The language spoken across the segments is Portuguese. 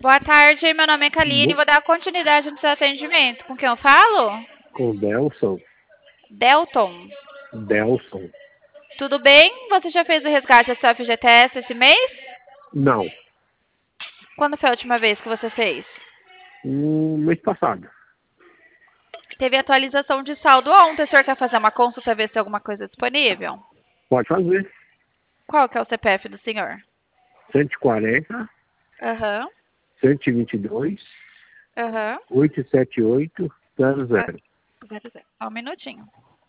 Boa tarde, meu nome é Kaline, Bo- vou dar continuidade no seu atendimento. Com quem eu falo? Com Delson. Delton. Delson. Tudo bem? Você já fez o resgate da sua FGTS esse mês? Não. Quando foi a última vez que você fez? Mês passado. Teve atualização de saldo ontem. O senhor quer fazer uma consulta, ver se tem alguma coisa disponível? Pode fazer. Qual que é o CPF do senhor? 140, Aham, 122, aham. 878, 00. Só um minutinho.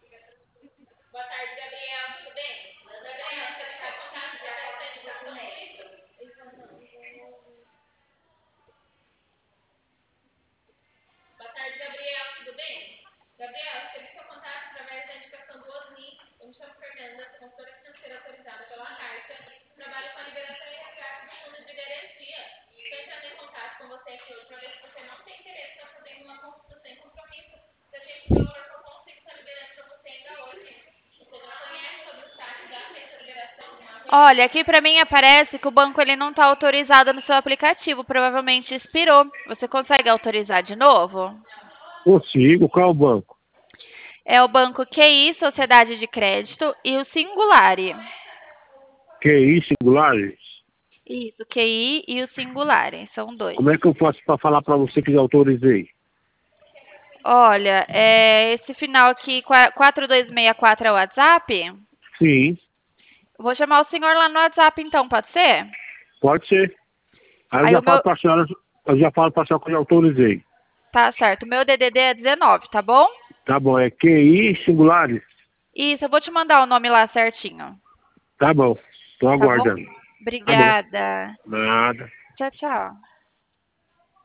Olha, aqui para mim aparece que o banco ele não está autorizado no seu aplicativo, provavelmente expirou. Você consegue autorizar de novo? Consigo. Qual é o banco? É o banco QI, Sociedade de Crédito, e o Singulari. QI Singulares? Isso, QI e o Singulari, são dois. Como é que eu faço para falar para você que já autorizei? Olha, esse final aqui, 4264 é o WhatsApp? Sim, Vou chamar o senhor lá no WhatsApp então, pode ser? pode ser. Aí eu Aí já o falo meu. para a senhora, que eu já autorizei. Tá certo, o meu DDD é 19, tá bom? Tá bom, é QI Singulares? Isso, eu vou te mandar o nome lá certinho. Tá bom. Estou Tá bom? aguardando. Tá bom. Obrigada. Nada. Tchau, tchau.